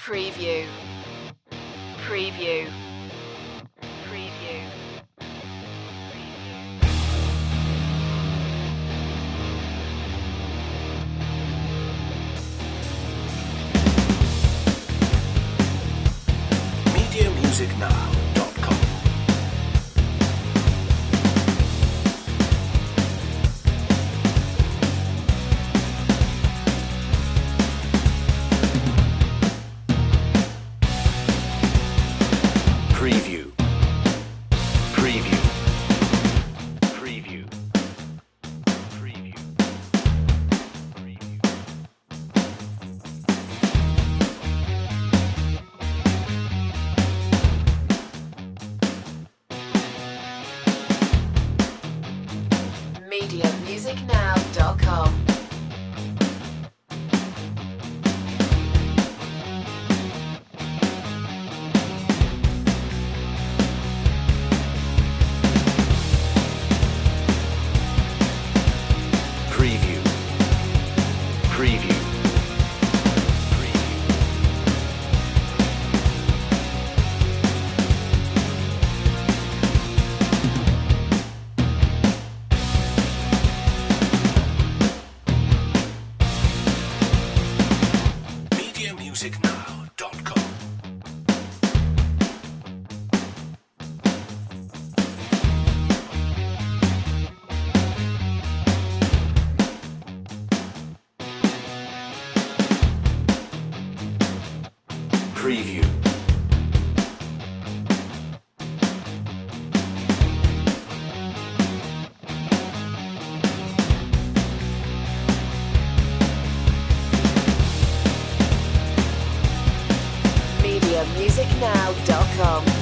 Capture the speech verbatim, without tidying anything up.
Preview. Preview. Preview. media music now dot com. Preview. Preview. Preview. Preview. Preview. media music now dot com. Preview. Preview. Preview. media music now dot com. Preview. media music now dot com.